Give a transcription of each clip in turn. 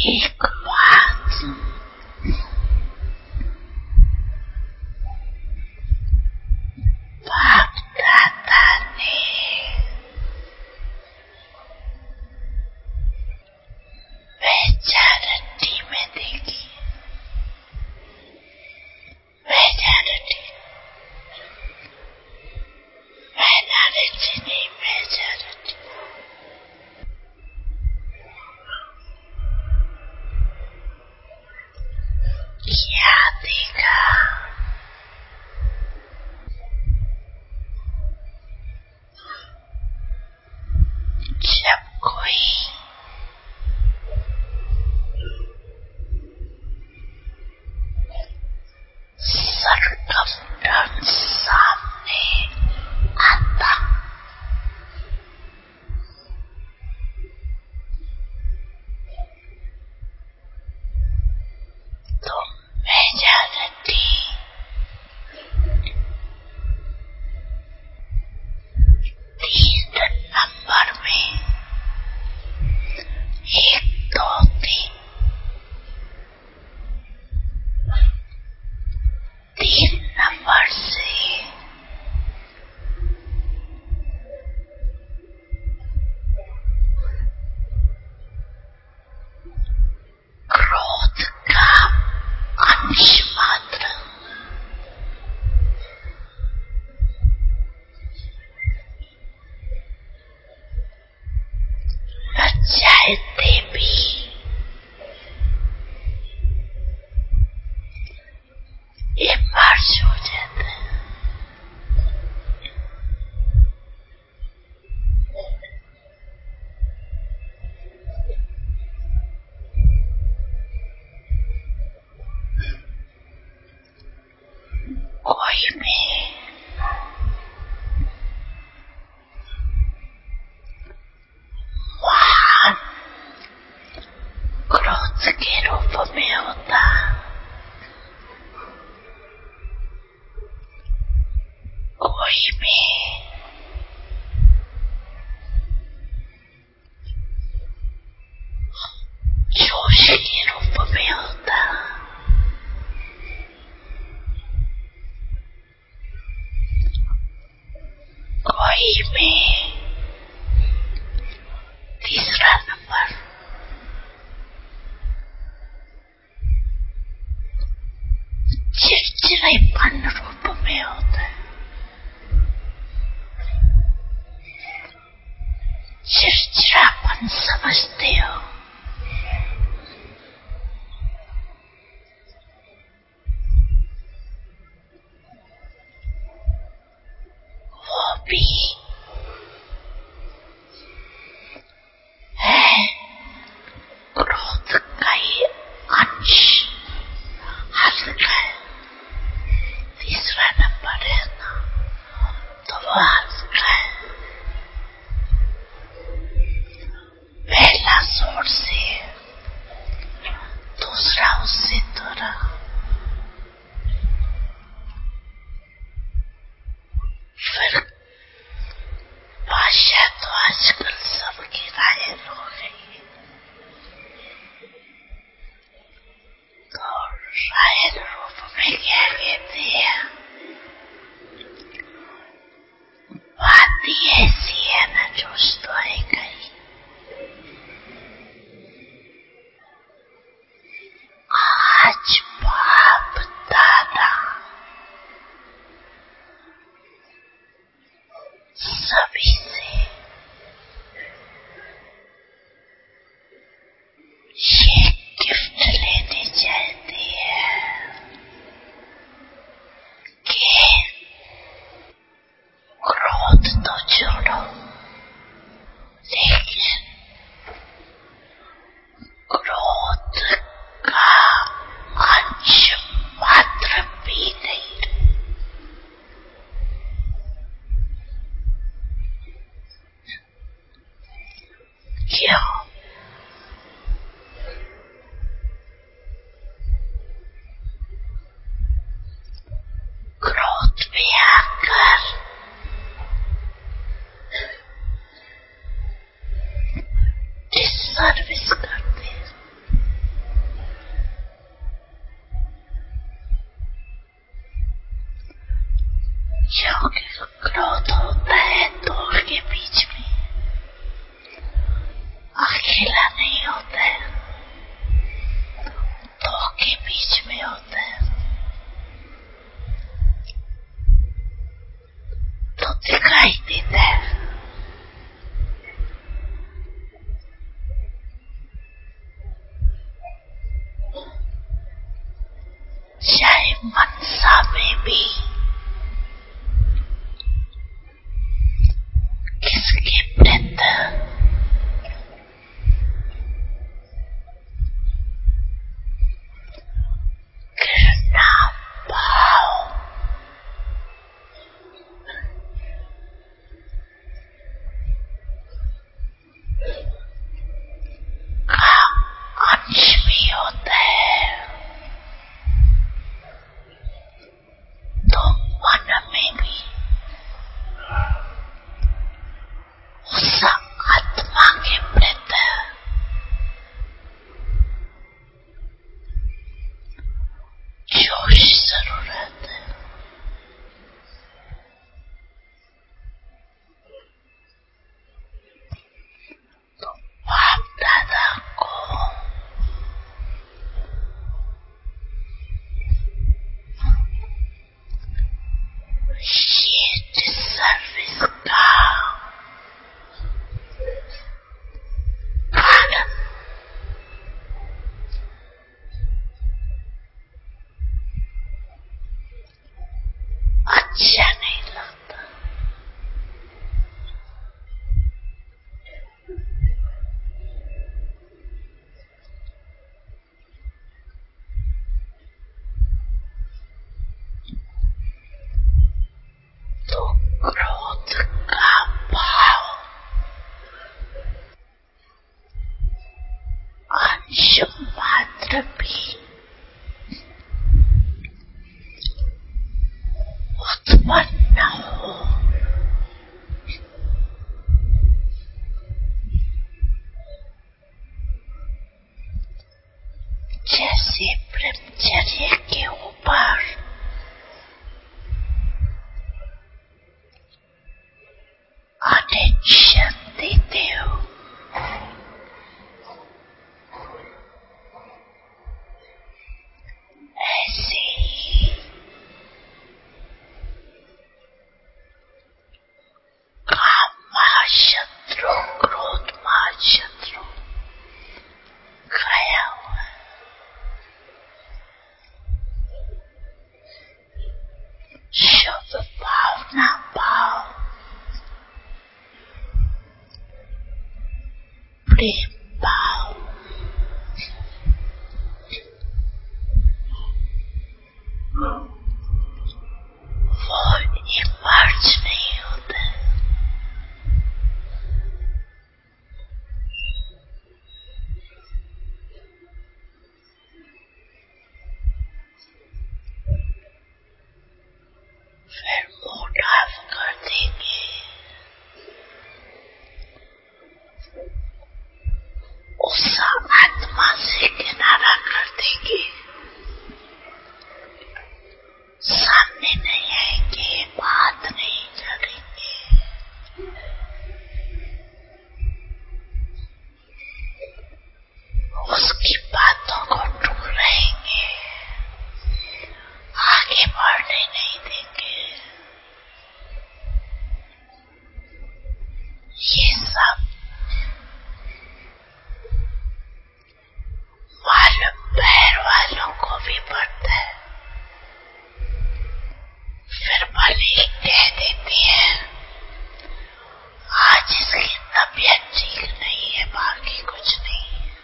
एक बात बाप दादा ने मेजॉरिटी में देखी। मेजॉरिटी माइनॉरिटी नहीं, मेजॉरिटी। क्या देखा? जब कोई सरकमस्टेंस सामने आता तो मेजॉरिटी 3 नंबर में 1, 2, 3 नंबर से क्रोध का अंश मात्र न चाहते भी इमर्ज हो जाता है। कोई भी महान क्रोध के रूप में होता, कोई भी जोश के रूप में होता, कोई भी तीसरा नंबर चिड़चिड़ापन रूप में होता है। चिड़चिड़ापन समझते हो? वो भी है क्रोध का ही अंश, हल्का है। तीसरा नंबर है ना, तो वो हल्का है। पहला जोर से, दूसरा उससे थोड़ा। फिर भाषा तो आजकल सबकी घायल हो गई, तो घायल रूप में क्या कहते हैं? बात ही ऐसी है ना, जोश तो आएगा ही। आज बाप दादा सभी से ये गिफ्ट लेने चाहते हैं कि क्रोध तो छोड़ो, लेकिन क्रोध का अंश मात्र भी नहीं रहे। क्यों? क्रोध में आकर डिससर्विस करते हैं। भी किसके प्रति घृणा भाव का अंश भी होता है, तो मन में भी उस आत्मा के प्रति जोश जरूरत है। तो बाप दादा को ये सर्विस का कारण अच्छा नहीं लगता। तो क्रोध का भाव अंश मात्र भी उत्पन्न हो, जैसे ब्रह्मचर्य के ऊपर अटेंशन देते हो, ऐसे ही काम महाशत्रु क्रोध महाशत्रु खाया हुआ शुभ भावना भाव प्रेम भाव वो इमर्ज नहीं होता। फिर मूड ऑफ कर देंगे, उस आत्मा से किनारा कर देंगे, सामने नहीं आएंगे, बात नहीं करेंगे, उसकी बातों को दूर रहेंगे, आगे बढ़ने नहीं देंगे। ये सब मालूम पैर वालों को भी पड़ता है। फिर भले ही कह देती है आज इसकी तबीयत ठीक नहीं है, बाकी कुछ नहीं।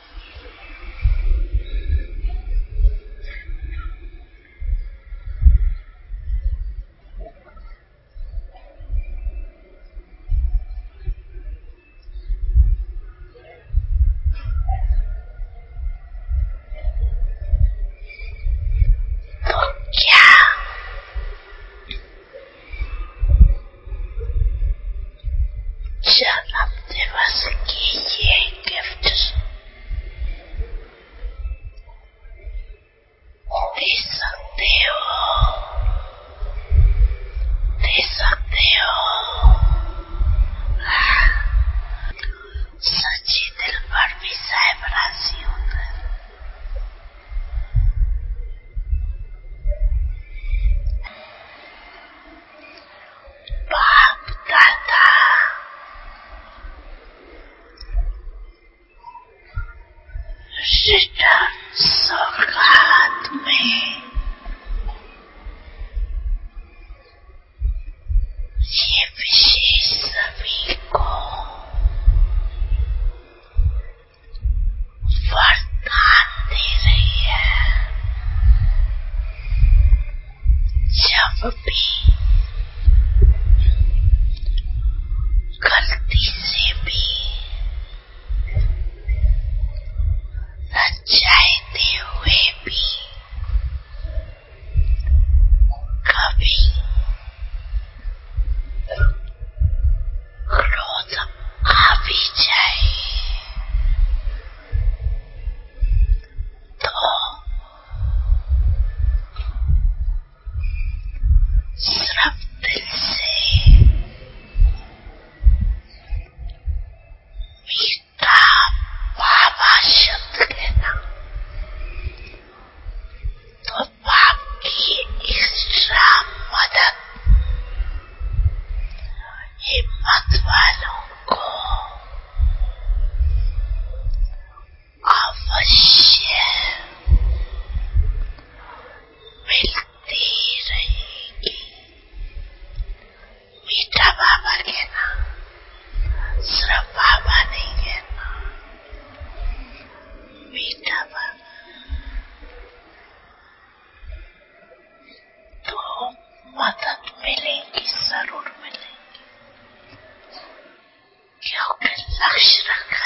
तो क्या जन्म दिवस की ये गिफ्ट दे सकते हो, दे सकते हो। सच्ची दिल पर भी साहिब राजी होता है। बाप दादा रिटर्न सौगात में अवश्य मिलती रहेगी। मीठा बाबा कहना, सिर्फ बाबा नहीं कहना, मीठा बाबा। तो मदद मिलेगी, जरूर मिलेगी, क्योंकि लक्ष्य रखा